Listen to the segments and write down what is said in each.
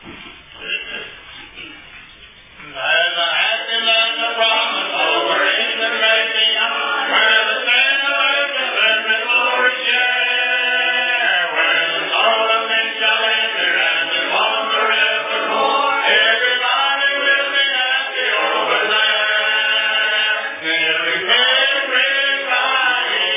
There's a happy land of promise over in the great beyond, where the sin of earth and the glory share, where the soul of men shall enter and be born forevermore. Everybody will be happy over there. Everybody will be happy,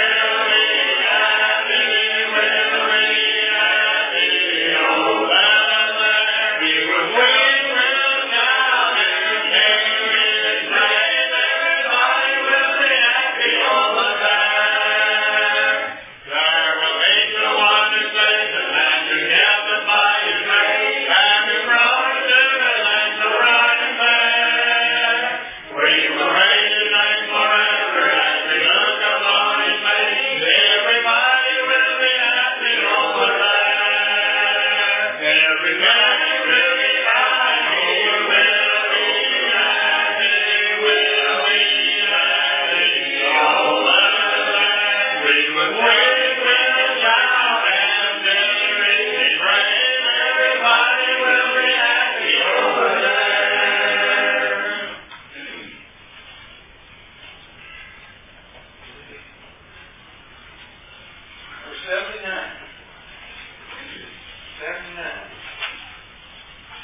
will be happy over there. He will win, will shout, and sing his praise. Everybody will be happy over there. There will be the wondrous blessed land together by his grace, and his promises and land so bright and fair. We will praise his name forever as we look upon his face. Everybody will be happy over there. Everybody will be happy, will be happy, will be happy over there. We will praise, will shout, and sing his praise. Everybody will be happy over there. Verse 79. 79.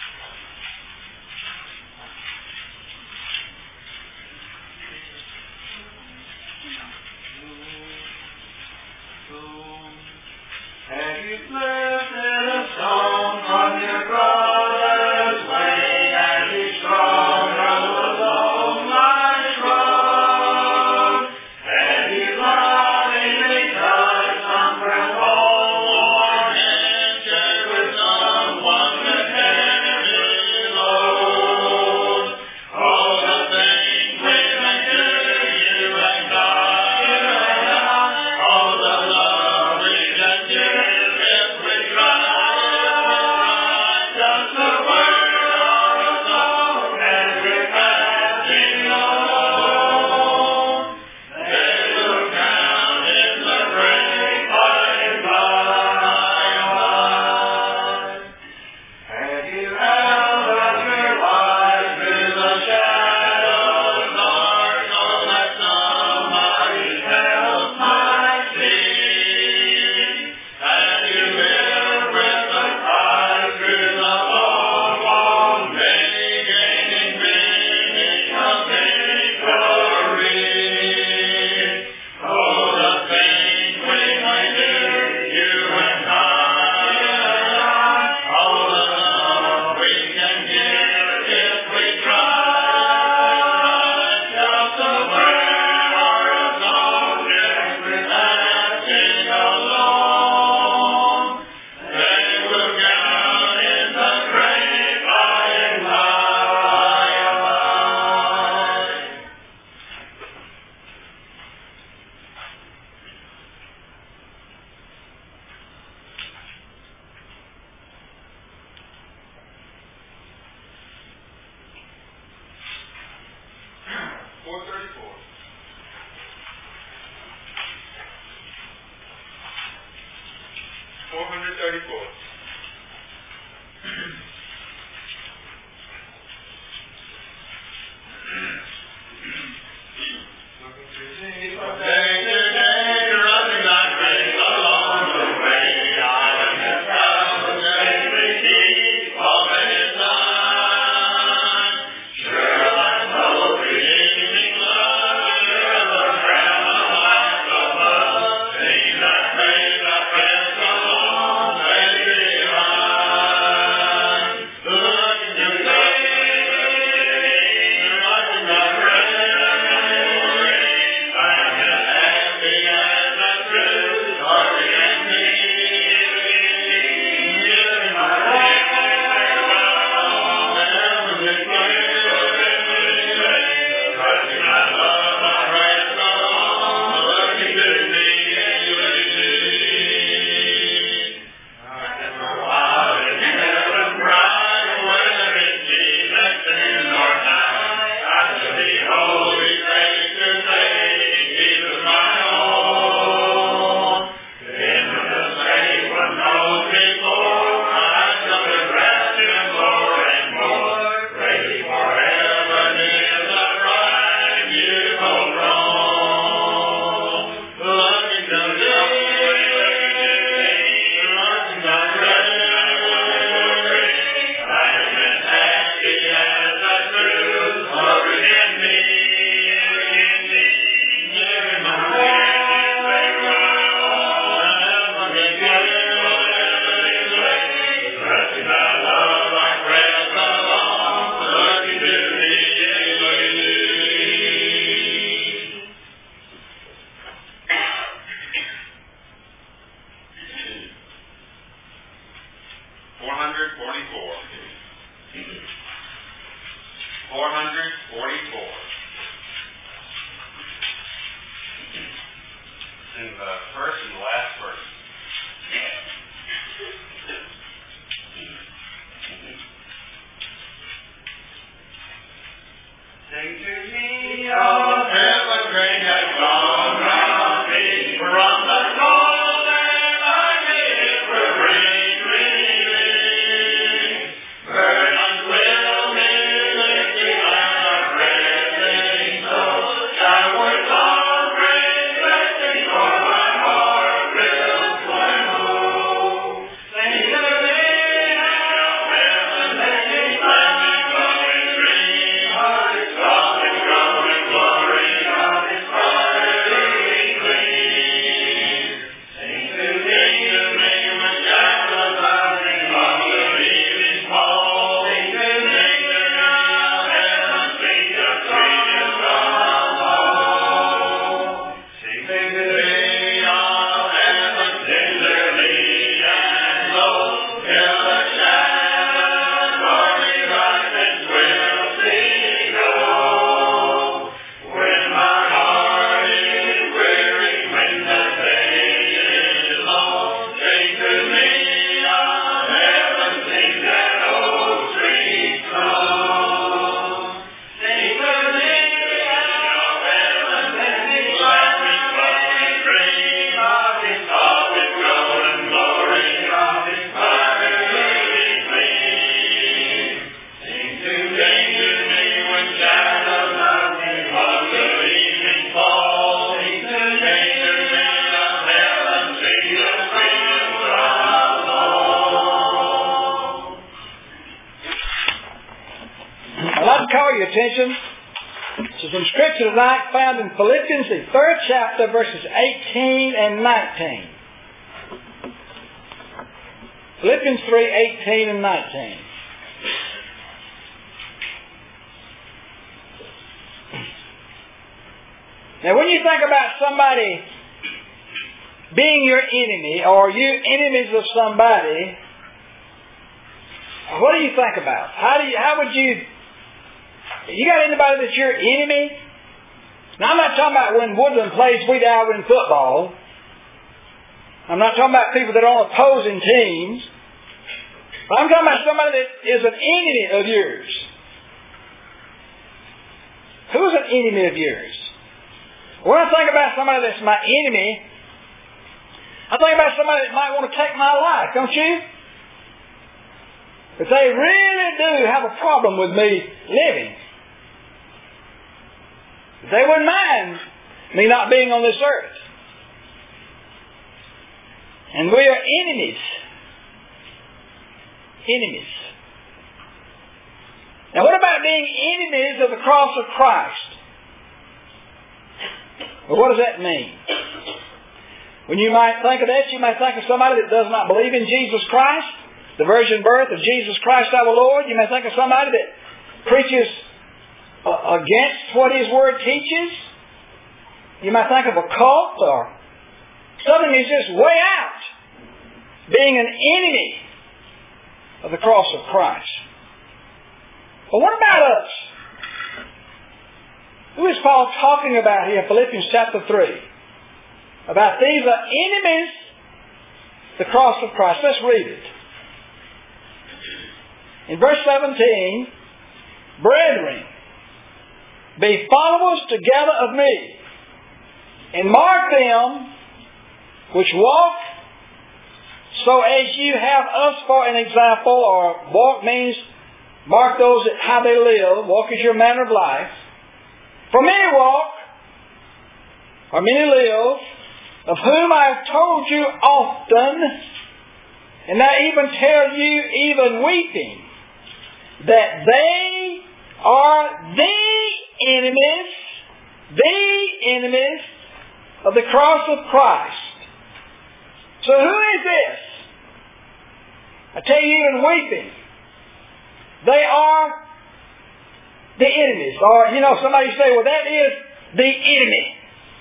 444. In the first and the last verse. Sing to me, oh, heaven great has gone round me, from the cold and ugly for rain relief. Burdens will be lifted and our breathing soul showers of great blessing for my heart will flow. Sing to me, now heaven let me find going dream of His love and growing glory of His fatherly gleam. Sing to me when shadows loving from the evening fall. Sing to me now heaven sing the sweetest of all. Sing to me of heaven tenderly and low, till the shadows stormy rise and swiftly go. When my heart is weary, when the day is long, sing to me of heaven, sing that old sweet song. Sing to me of heaven, let me laugh and dream of His love and growing glory of His fatherly gleam. Sing to me when shadows of me from the evening fall. Sing to me of heaven, sing the sweetest of all. I'd like to call your attention to some scripture tonight found in Philippians, the 3rd chapter, verses 18 and 19. Philippians 3:18 and 19. Now, when you think about somebody being your enemy, or you enemies of somebody, what do you think about? How would you got anybody that's your enemy? Now, I'm not talking about when Woodland plays Sweet Alvin football. I'm not talking about people that are on opposing teams. But I'm talking about somebody that is an enemy of yours. Who's an enemy of yours? When I think about somebody that's my enemy, I think about somebody that might want to take my life, don't you? But they really do have a problem with me living. They wouldn't mind me not being on this earth. And we are enemies. Enemies. Now, what about being enemies of the cross of Christ? Well, what does that mean? When you might think of that, you might think of somebody that does not believe in Jesus Christ, the virgin birth of Jesus Christ our Lord. You may think of somebody that preaches against what His Word teaches. You might think of a cult or something that's just way out, being an enemy of the cross of Christ. But what about us? Who is Paul talking about here in Philippians chapter 3? About these are enemies of the cross of Christ. Let's read it. In verse 17, brethren, be followers together of me, and mark them which walk so as you have us for an example, or walk means mark those that how they live. Walk is your manner of life. For many walk, or many live, of whom I have told you often, and I even tell you, even weeping, that they are the enemies of the cross of Christ. So who is this? I tell you, even weeping. They are the enemies. Or, somebody say, well, that is the enemy.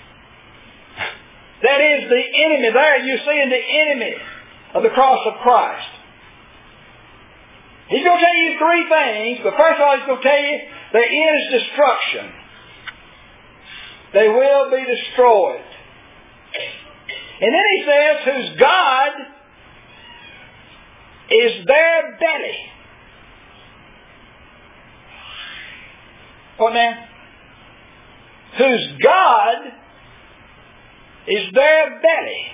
That is the enemy. There you're seeing the enemy of the cross of Christ. He's going to tell you three things, but first of all, he's going to tell you Their end is destruction. They will be destroyed. And then he says, whose God is their belly. What now? Whose God is their belly.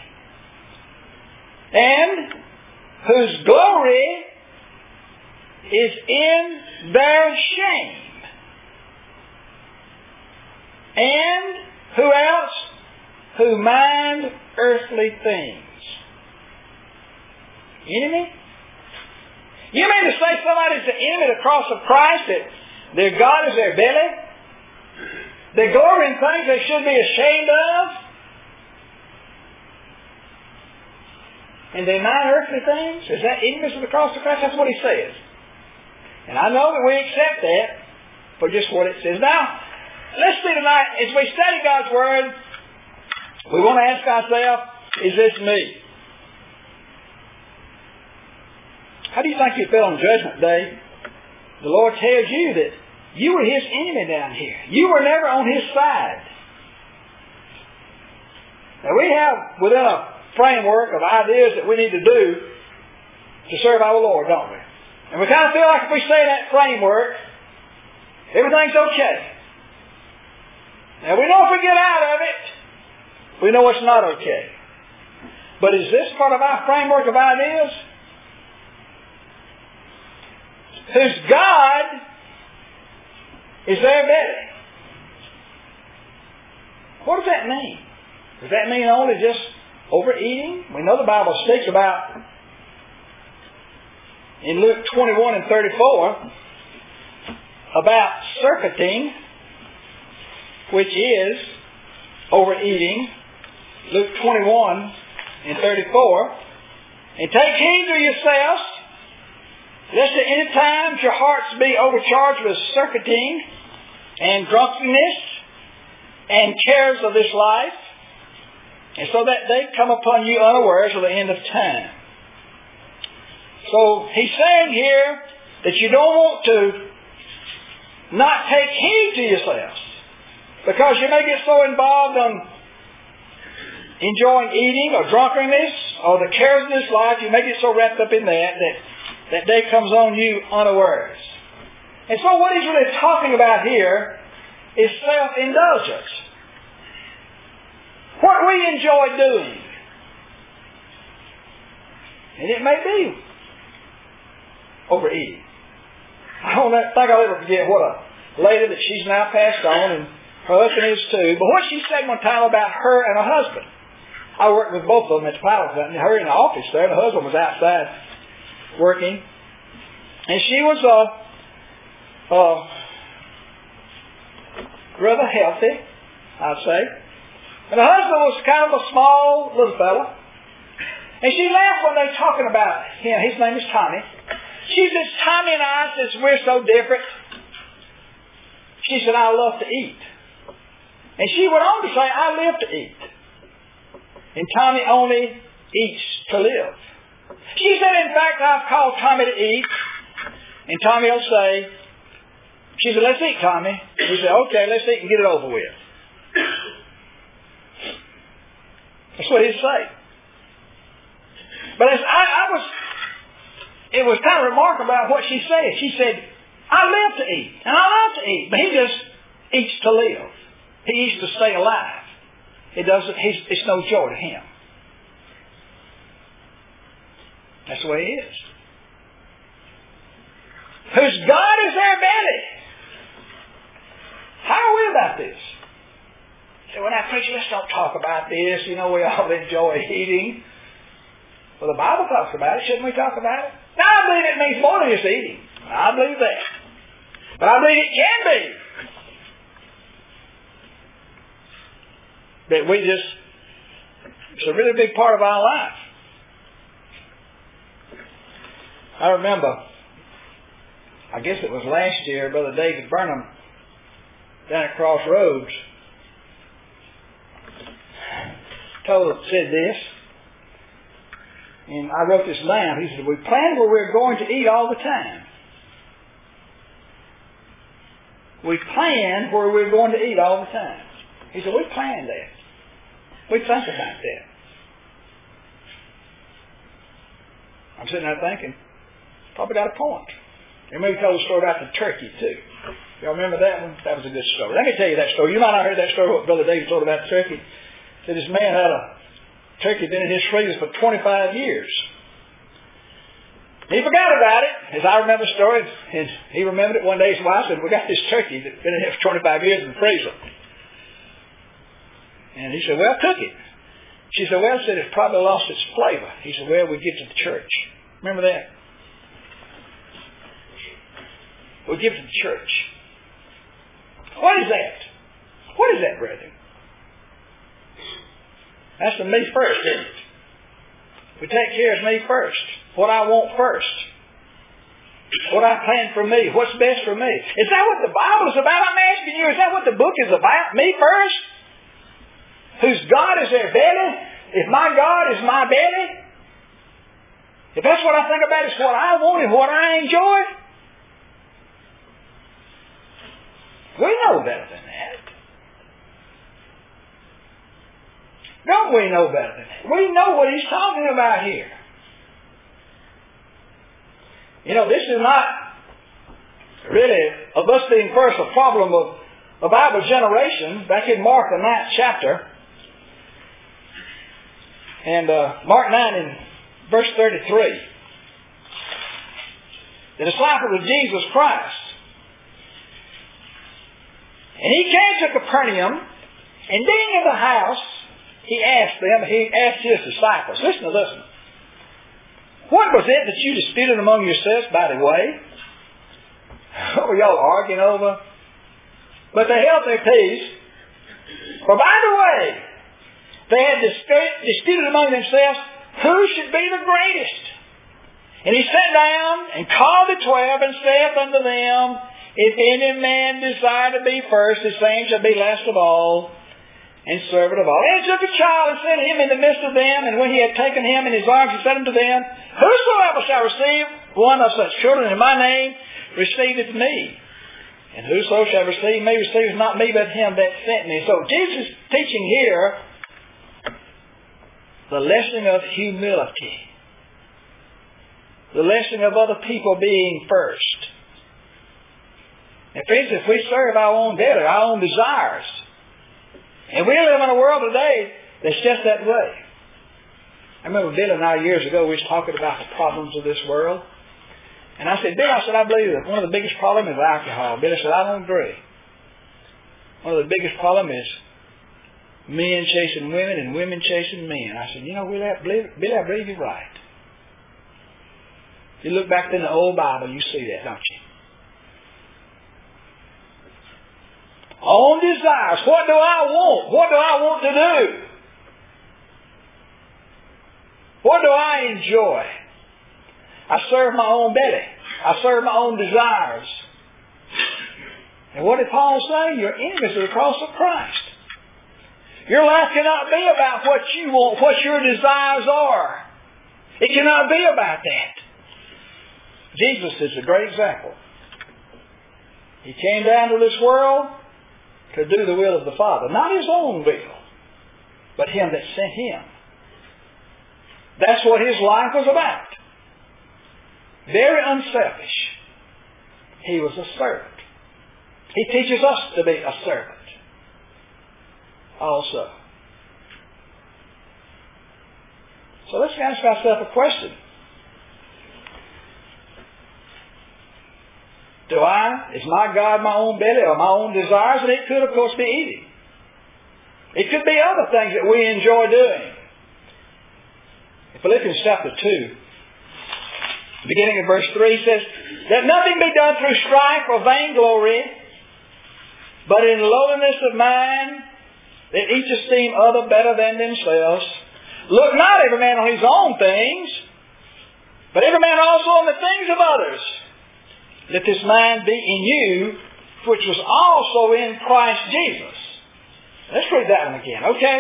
And whose glory is in their shame. And who else? Who mind earthly things. Enemy? You mean to say somebody's the enemy of the cross of Christ, that their God is their belly? They glory in things they should be ashamed of? And they mind earthly things? Is that enemies of the cross of Christ? That's what he says. And I know that we accept that for just what it says. Now, let's see tonight, as we study God's Word, we want to ask ourselves, is this me? How do you think you feel on Judgment Day? The Lord tells you that you were His enemy down here. You were never on His side. Now we have within a framework of ideas that we need to do to serve our Lord, don't we? And we kind of feel like if we stay in that framework, everything's okay. Now we know if we get out of it, we know it's not okay. But is this part of our framework of ideas? Whose God is their belly. What does that mean? Does that mean only just overeating? We know the Bible speaks about, in Luke 21 and 34, about surfeiting, which is overeating. Luke 21 and 34. And take heed to yourselves, lest at any time your hearts be overcharged with surfeiting and drunkenness and cares of this life, and so that they come upon you unawares at the end of time. So he's saying here that you don't want to not take heed to yourselves, because you may get so involved on enjoying eating or drunkenness or the cares of this life, you may get so wrapped up in that day comes on you unawares. And so what he's really talking about here is self-indulgence. What we enjoy doing. And it may be overeating. I don't think I'll ever forget what a lady that she's now passed on, and her husband is too, but what she said one time about her and her husband. I worked with both of them at the pilot plant, and her in the office there, and the husband was outside working. And she was rather healthy, I'd say. And the husband was kind of a small little fellow. And she laughed one day talking about him. His name is Tommy. She says, Tommy and I, since we're so different, she said, I love to eat. And she went on to say, I live to eat. And Tommy only eats to live. She said, in fact, I've called Tommy to eat. And Tommy will say, she said, let's eat, Tommy. He said, okay, let's eat and get it over with. That's what he'd say. But as it was kind of remarkable about what she said. She said, I live to eat, and I love to eat, but he just eats to live. He eats to stay alive. It's no joy to him. That's the way he is. Whose God is their belly. How are we about this? So when I preach, let's don't talk about this. You know, we all enjoy eating. Well, the Bible talks about it. Shouldn't we talk about it? Now, I believe it means more than just eating. I believe that. But I believe it can be. That it's a really big part of our life. I remember, I guess it was last year, Brother David Burnham down at Crossroads said this, and I wrote this down. He said, we planned where we're going to eat all the time. we planned where we were going to eat all the time. He said, we planned that. We think about that. I'm sitting there thinking, probably got a point. And maybe told a story about the turkey too. Y'all remember that one? That was a good story. Let me tell you that story. You might not have heard that story, what Brother David told about the turkey. That this man had a turkey been in his freezer for 25 years. He forgot about it, as I remember the story, and he remembered it one day. His wife said, we got this turkey that's been in here for 25 years in the freezer. And he said, well, cook it. She said, well, it's probably lost its flavor. He said, well, we give it to the church. Remember that? We give it to the church. What is that? What is that, brethren? That's the me first, isn't it? We take care of me first. What I want first. What I plan for me. What's best for me. Is that what the Bible is about? I'm asking you, is that what the book is about? Me first? Whose God is their belly? If my God is my belly? If that's what I think about, it's what I want and what I enjoy? We know better than that. Don't we know better than that? We know what he's talking about here. You know, this is not really of us being first a problem of a Bible generation. Back in Mark, the 9th chapter, and Mark 9 in verse 33, the disciples of Jesus Christ. And he came to Capernaum, and being in the house, he asked his disciples, listen to this. What was it that you disputed among yourselves by the way? What were y'all arguing over? But they held their peace. For by the way, they had disputed among themselves who should be the greatest. And he sat down and called the 12 and saith unto them, if any man desire to be first, the same shall be last of all, and servant of all. And he took a child and set him in the midst of them, and when he had taken him in his arms, he said unto them, whosoever shall receive one of such children in my name, receiveth me. And whoso shall receive me, receives not me, but him that sent me. So Jesus is teaching here the lesson of humility. The lesson of other people being first. And friends, if we serve our own belly, our own desires, and we live in a world today that's just that way. I remember Bill and I years ago, we was talking about the problems of this world. And I said, Bill, I believe that one of the biggest problems is alcohol. Bill said, I don't agree. One of the biggest problems is men chasing women and women chasing men. I said, Bill, I believe you're right. If you look back in the old Bible, you see that, don't you? Own desires. What do I want? What do I want to do? What do I enjoy? I serve my own belly. I serve my own desires. And what did Paul say? Your enemies are the cross of Christ. Your life cannot be about what you want, what your desires are. It cannot be about that. Jesus is a great example. He came down to this world to do the will of the Father. Not his own will, but him that sent him. That's what his life was about. Very unselfish. He was a servant. He teaches us to be a servant also. So let's ask ourselves a question. Is my God my own belly or my own desires? And it could, of course, be eating. It could be other things that we enjoy doing. In Philippians chapter 2, beginning in verse 3 says, that nothing be done through strife or vainglory, but in lowliness of mind, that each esteem other better than themselves. Look not every man on his own things, but every man also on the things of others. Let this mind be in you, which was also in Christ Jesus. Let's read that one again, okay?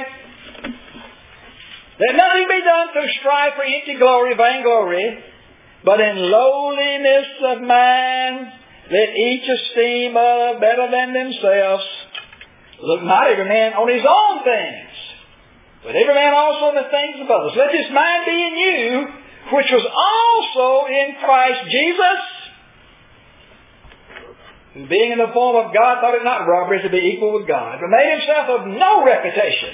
Let nothing be done through strife or empty glory, vainglory, but in lowliness of mind, Let each esteem other better than themselves. Look not every man on his own things, but every man also on the things of others. Let this mind be in you, which was also in Christ Jesus, who being in the form of God thought it not robbery to be equal with God, but made himself of no reputation.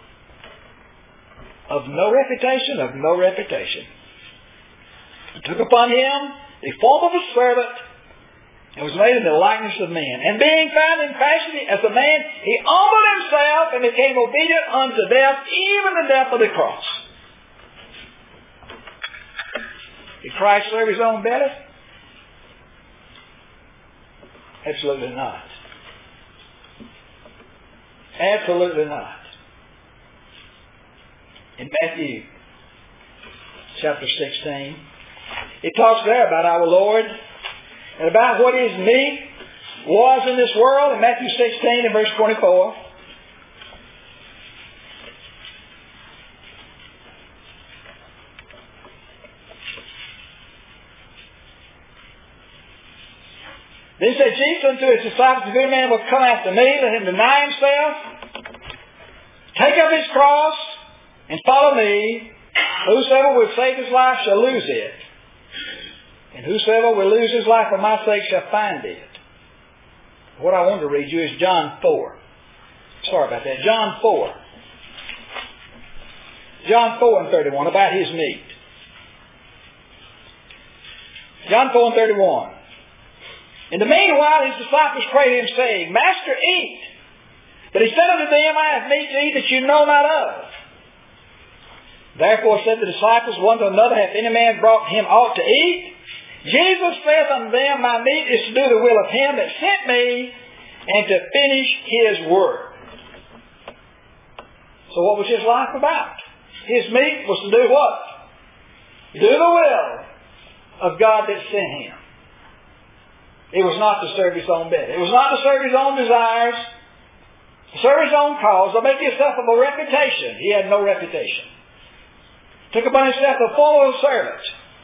Of no reputation, of no reputation. And took upon him the form of a servant, and was made in the likeness of men. And being found in fashion as a man, he humbled himself and became obedient unto death, even the death of the cross. Did Christ serve his own belly? Absolutely not. Absolutely not. In Matthew chapter 16, it talks there about our Lord and about what his meat was in this world in Matthew 16 and verse 24. Then said Jesus unto his disciples, if any man will come after me, let him deny himself, take up his cross, and follow me. Whosoever will save his life shall lose it. And whosoever will lose his life for my sake shall find it. What I want to read you is John 4. Sorry about that. John 4. John 4 and 31, about his meat. John 4 and 31. In the meanwhile his disciples prayed him, saying, Master, eat. But he said unto them, I have meat to eat that you know not of. Therefore said the disciples one to another, hath any man brought him aught to eat? Jesus saith unto them, my meat is to do the will of him that sent me, and to finish his work. So what was his life about? His meat was to do what? Do the will of God that sent him. It was not to serve his own belly. It was not to serve his own desires, to serve his own cause, to make himself of a reputation. He had no reputation. Took upon himself the form of a servant.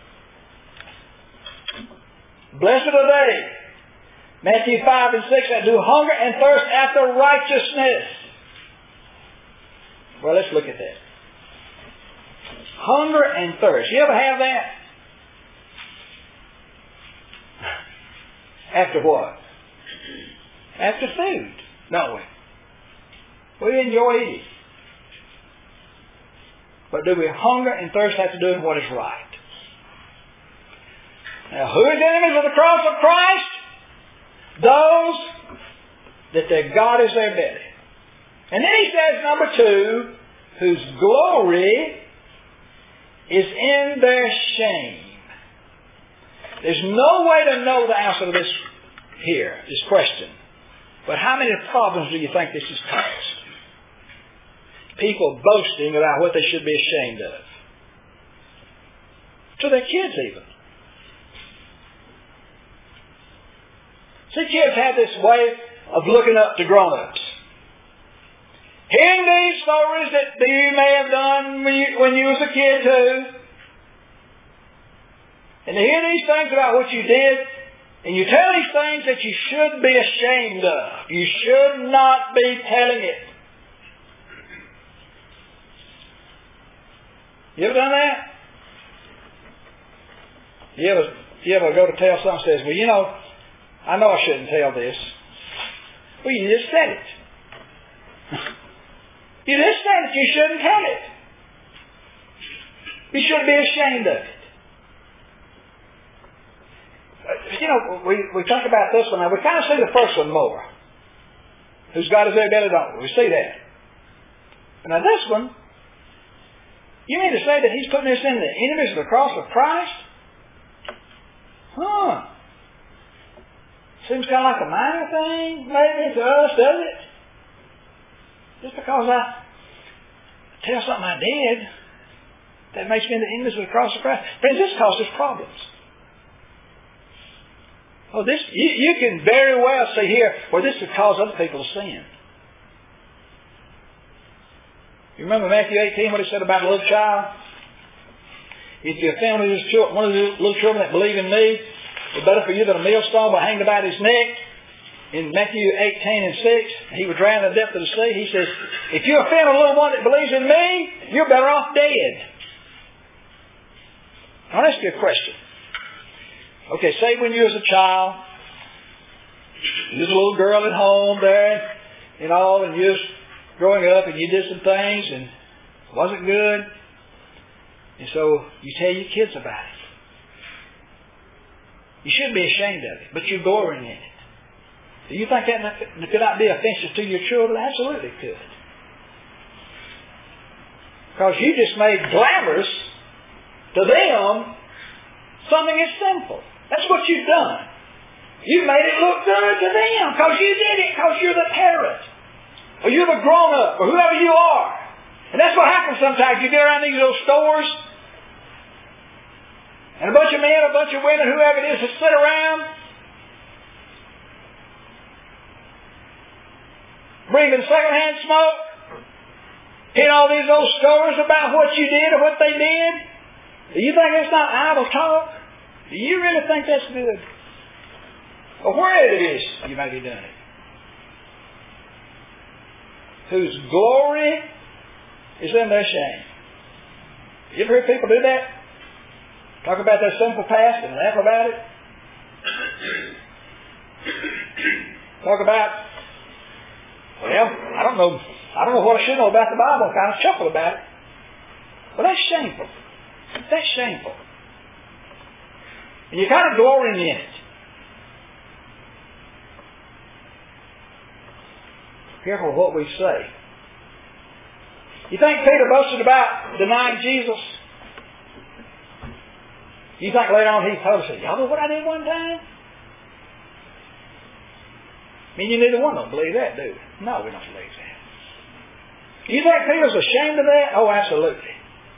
Blessed are they, Matthew 5 and 6, that do hunger and thirst after righteousness. Well, let's look at that. Hunger and thirst. You ever have that? After what? After food, don't we? We enjoy eating. But do we hunger and thirst after doing what is right? Now, who is enemies of the cross of Christ? Those that their God is their belly. And then he says, number 2, whose glory is in their shame. There's no way to know the answer to this here, this question. But how many problems do you think this has caused? People boasting about what they should be ashamed of. To their kids even. See, kids have this way of looking up to grown-ups. Hearing these stories that you may have done when you was a kid too. And to hear these things about what you did, and you tell these things that you should be ashamed of. You should not be telling it. You ever done that? You ever go to tell someone says, well, you know, I know I shouldn't tell this. Well, you just said it. You just said it. You shouldn't tell it. You shouldn't be ashamed of it. You know, we talk about this one now. We kind of see the first one more. Whose God is their belly, don't we? We see that. But now this one, you mean to say that he's putting this in the enemies of the cross of Christ? Huh. Seems kind of like a minor thing, maybe, to us, does it? Just because I tell something I did, that makes me in the enemies of the cross of Christ. Friends, this causes problems. Oh, this you can very well see here where this would cause other people to sin. You remember Matthew 18, what it said about a little child? If your family is one of the little children that believe in me, It's better for you that a millstone were hanged about his neck. In Matthew 18:6, he was drowned in the depth of the sea. He says, if you offend a little one that believes in me, you're better off dead. I'll ask you a question. Okay, say when you was a child, you was a little girl at home there, and you was growing up and you did some things and it wasn't good. And so you tell your kids about it. You shouldn't be ashamed of it, but you're glorying in it. Do you think that could not be offensive to your children? Absolutely it could. Because you just made glamorous to them something that's sinful. That's what you've done. You made it look good to them because you did it because you're the parent. Or you're the grown-up or whoever you are. And that's what happens sometimes. You get around these little stores and a bunch of men, a bunch of women, whoever it is, that sit around breathing secondhand smoke, hearing all these old stories about what you did or what they did. Do you think that's not idle talk? Do you really think that's good? Or where it is you may be doing it. Whose glory is in their shame. You ever hear people do that? Talk about their sinful past and laugh about it? Talk about, well, I don't know what I should know about the Bible. I kind of chuckle about it. Well, that's shameful. That's shameful. And you're kind of glorying in it. Careful what we say. You think Peter boasted about denying Jesus? You think later on he told us, y'all know what I did one time? I mean, you neither one don't believe that, do you? No, we don't believe that. You think Peter's ashamed of that? Oh, absolutely.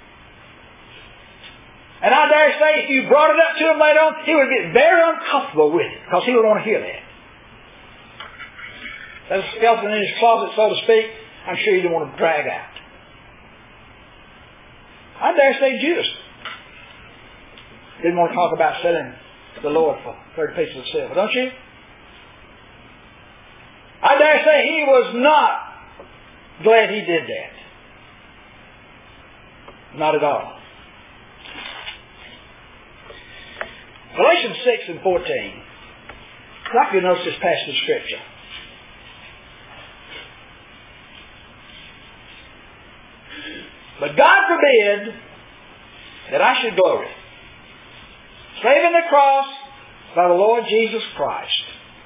And I dare say if you brought it up to him later on, he would get very uncomfortable with it because he would want to hear that. There's a skeleton in his closet, so to speak, I'm sure he didn't want to drag out. I dare say Judas didn't want to talk about selling the Lord for 30 pieces of silver, don't you? I dare say he was not glad he did that. Not at all. Galatians 6:14. I'd like you to notice this passage of Scripture. But God forbid that I should glory, save in the cross by the Lord Jesus Christ,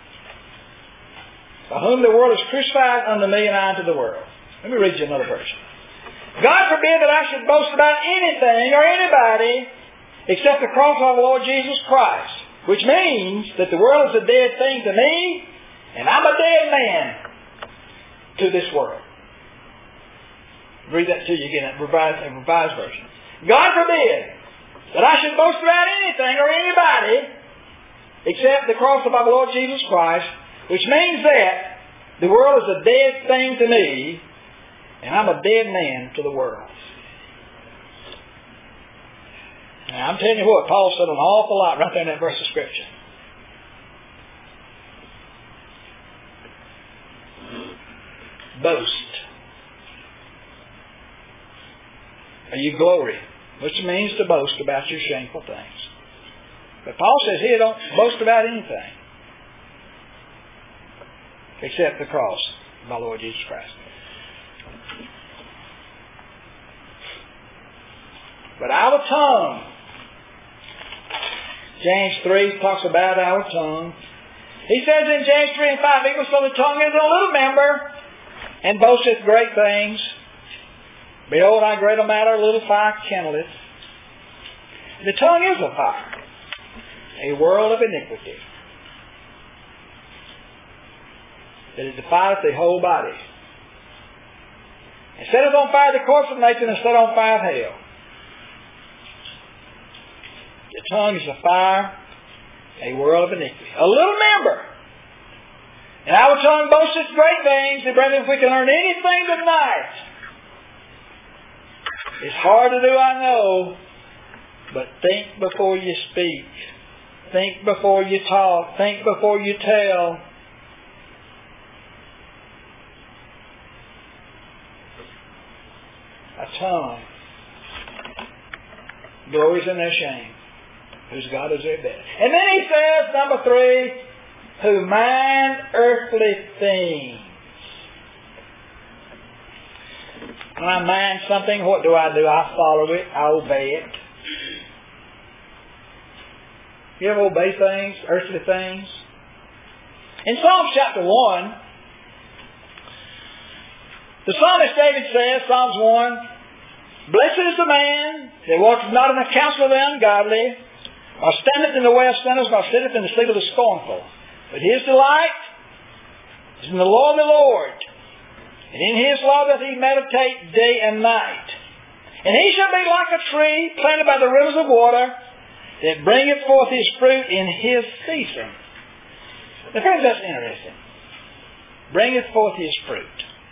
by whom the world is crucified unto me and I unto the world. Let me read you another verse. God forbid that I should boast about anything or anybody except the cross of the Lord Jesus Christ, which means that the world is a dead thing to me and I'm a dead man to this world. Read that to you again, a revised version. God forbid that I should boast about anything or anybody except the cross of our Lord Jesus Christ, which means that the world is a dead thing to me and I'm a dead man to the world. Now, I'm telling you what, Paul said an awful lot right there in that verse of Scripture. Boast. Or you glory, which means to boast about your shameful things. But Paul says here, don't boast about anything except the cross of our Lord Jesus Christ. But our tongue, James 3 talks about our tongue. He says in James 3:5, even so the tongue is a little member, and boasteth great things. Behold, how great a matter a little fire kindleth. The tongue is a fire, a world of iniquity, that it defileth the whole body, and setteth on fire the course of nature, and set on fire of hell. The tongue is a fire, a world of iniquity. A little member. And our tongue boasteth great things. And brethren, if we can learn anything tonight, it's hard to do, I know, but think before you speak. Think before you talk. Think before you tell. A tongue glories in their shame, whose God is their bed. And then he says, number 3, who mind earthly things. When I mind something, what do? I follow it. I obey it. You ever obey things, earthly things? In Psalms chapter 1, the psalmist David says, Psalms 1, Blessed is the man that walketh not in the counsel of the ungodly, nor standeth in the way of sinners, nor sitteth in the seat of the scornful. But his delight is in the law of the Lord, and in his law doth he meditate day and night. And he shall be like a tree planted by the rivers of water, that bringeth forth his fruit in his season. Now, friends, that's interesting. Bringeth forth his fruit.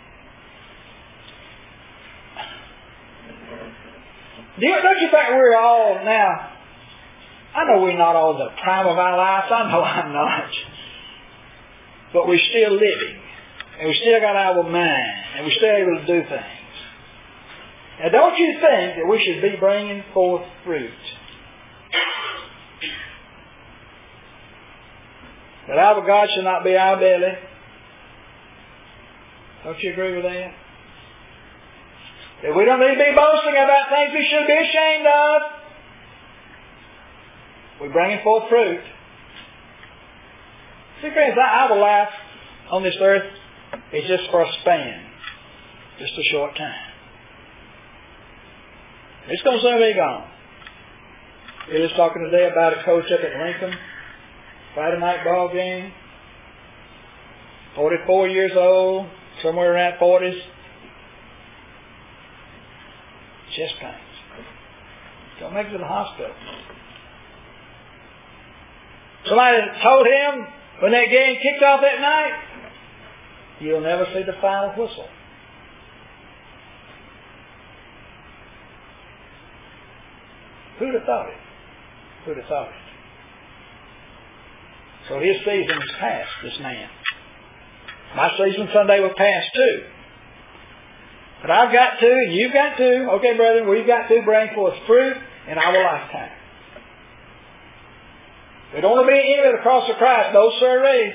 Don't you think we're all now, I know we're not all in the prime of our lives. I know I'm not. But we're still living. And we still got our mind. And we're still able to do things. Now, don't you think that we should be bringing forth fruit? That our God shall not be our belly. Don't you agree with that? That we don't need to be boasting about things we should be ashamed of. We're bringing forth fruit. See, friends, our life on this earth is just for a span. Just a short time. It's going to soon be gone. We were just talking today about a coach up at Lincoln. Friday night ball game. 44 years old. Somewhere around 40s. Chest pains. Don't make it to the hospital. Somebody told him when that game kicked off that night, you'll never see the final whistle. Who'd have thought it? Who'd have thought it? So his season is past, this man. My season Sunday was past too. But I've got to, and you've got to, okay brethren, we've got to bring forth fruit in our lifetime. We don't want to be an enemy of the cross of Christ, no sirree.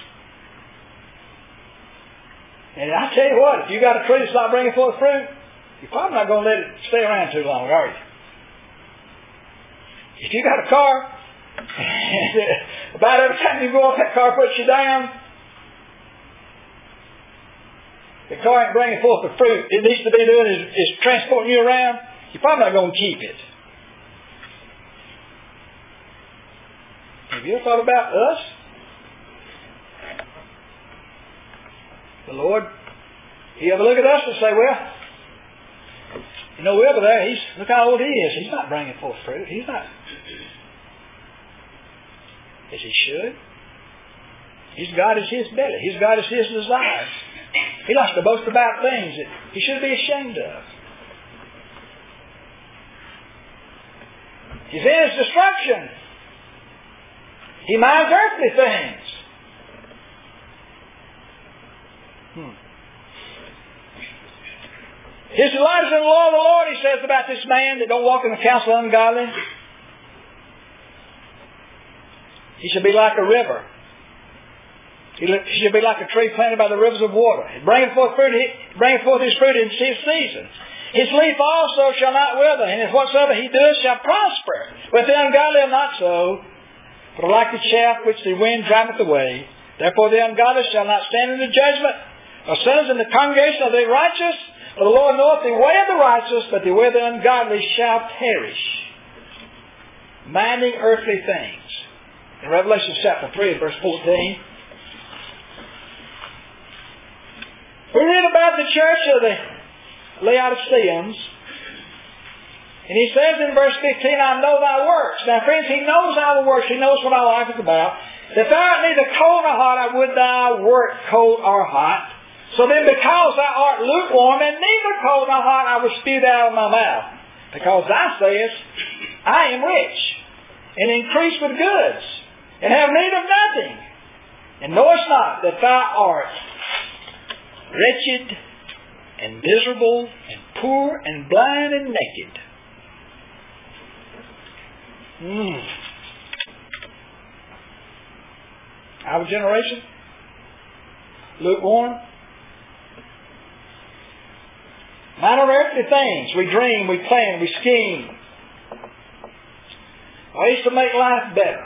And I tell you what, if you got a tree that's not bringing forth fruit, you're probably not going to let it stay around too long, are you? If you got a car, about every time you go up, that car puts you down. The car ain't bringing forth the fruit it needs to be doing is transporting you around. You're probably not going to keep it. Have you ever thought about us? The Lord, you ever look at us and say, well, you know, we're over there, look how old he is. He's not bringing forth fruit. He's not. As he should. His God is his belly. His God is his desires. He likes to boast about things that he should be ashamed of. He's in his destruction. He minds earthly things. His delight is in the law of the Lord, he says about this man that don't walk in the counsel of ungodly. He should be like a river. He should be like a tree planted by the rivers of water. Bringing forth his fruit in his season. His leaf also shall not wither, and whatsoever he doeth shall prosper. But the ungodly are not so, but are like the chaff which the wind driveth away. Therefore the ungodly shall not stand in the judgment, or sinners in the congregation of the righteous. For the Lord knoweth the way of the righteous, but the way of the ungodly shall perish. Minding earthly things. In Revelation chapter 3, verse 14, we read about the church of the Laodiceans. And he says in verse 15, I know thy works. Now friends, he knows our works. He knows what our life is about. If thou art neither cold nor hot, I would thou wert cold or hot. So then because thou art lukewarm and neither cold nor hot, I will spew thee out of my mouth. Because thou sayest, I am rich, and increase with goods, and have need of nothing, and knowest not that thou art wretched and miserable and poor and blind and naked. Our generation, lukewarm. Mind on earthly things. We dream, we plan, we scheme. Ways to make life better.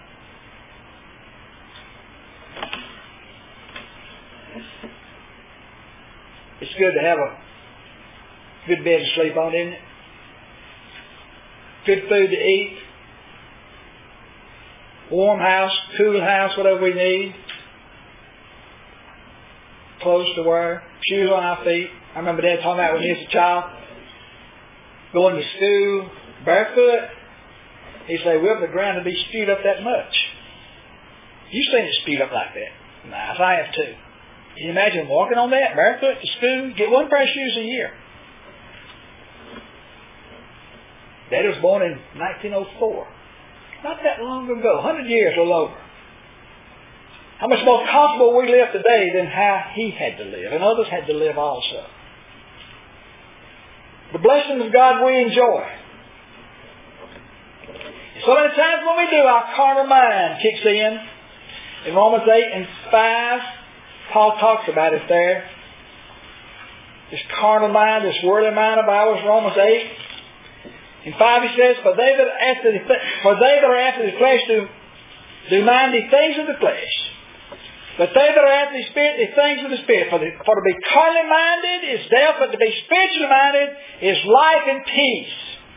It's good to have a good bed to sleep on, isn't it? Good food to eat. Warm house, cool house, whatever we need. Clothes to wear, shoes on our feet. I remember Dad talking about when he was a child, going to school barefoot. He said, well, the ground would be spewed up that much. You've seen it spewed up like that. Nice, I have too. Can you imagine walking on that barefoot to school? Get one pair of shoes a year. Dad was born in 1904. Not that long ago, 100 years or over. How much more comfortable we live today than how he had to live, and others had to live also. The blessings of God we enjoy. So many times when we do, our carnal mind kicks in. In Romans 8 and 5, Paul talks about it there. This carnal mind, this worldly mind of ours, Romans 8. In 5 he says, For they that are after the flesh do mind the things of the flesh. But they that are after the Spirit, the things of the Spirit. For to be carnally minded is death, but to be spiritually minded is life and peace.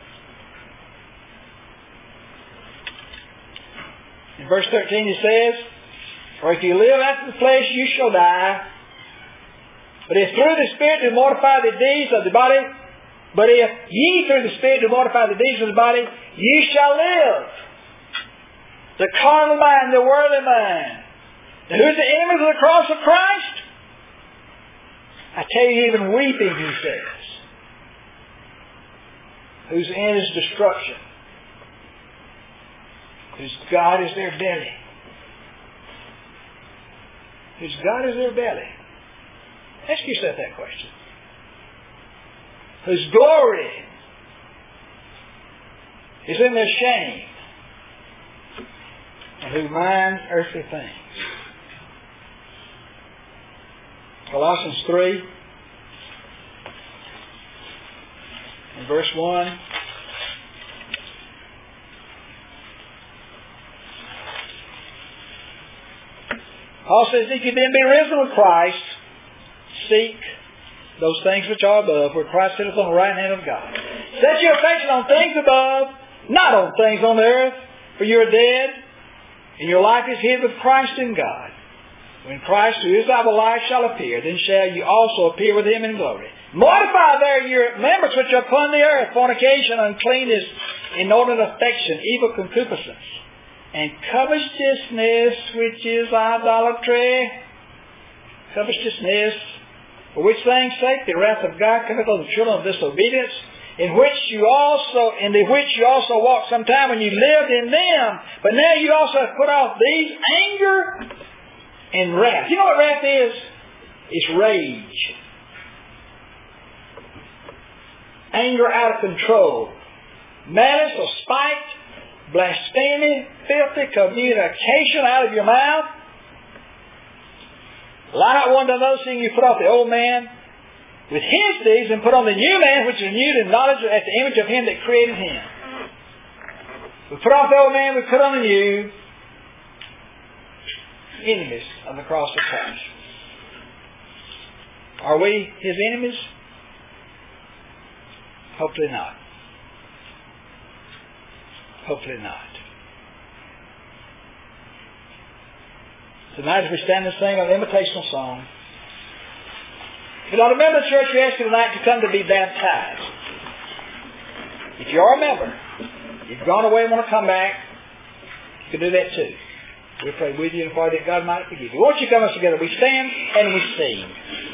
In verse 13 he says, For if you live after the flesh, you shall die. But if through the Spirit do mortify the deeds of the body, but if ye through the Spirit do mortify the deeds of the body, ye shall live. The carnal mind, the worldly mind. Now who's the enemies of the cross of Christ? I tell you, even weeping, he says. Whose end is destruction. Whose God is their belly. Whose God is their belly. Ask yourself that question. Whose glory is in their shame. And who mind earthly things. Colossians 3 and verse 1. Paul says, If you then be risen with Christ, seek those things which are above, where Christ sitteth on the right hand of God. Set your affection on things above, not on things on the earth, for you are dead, and your life is hid with Christ in God. When Christ, who is our life, shall appear, then shall you also appear with him in glory. Mortify there your members which are upon the earth, fornication, uncleanness, inordinate affection, evil concupiscence, and covetousness, which is idolatry. Covetousness, for which things sake the wrath of God cometh on the children of disobedience, in the which you also walked sometime when you lived in them, but now you also have put off these, anger and wrath. You know what wrath is? It's rage. Anger out of control. Malice or spite, blasphemy, filthy communication out of your mouth. Line out one to another, seeing you put off the old man with his deeds and put on the new man, which is renewed in knowledge at the image of him that created him. We put off the old man, we put on the new. Enemies of the cross of Christ. Are we his enemies? Hopefully not. Hopefully not. Tonight as we stand and sing an invitational song, if you're not a member of the church, we ask you tonight to come to be baptized. If you are a member, you've gone away and want to come back, you can do that too. We'll pray with you and for you that God might forgive you. Won't you come us together? We stand and we sing.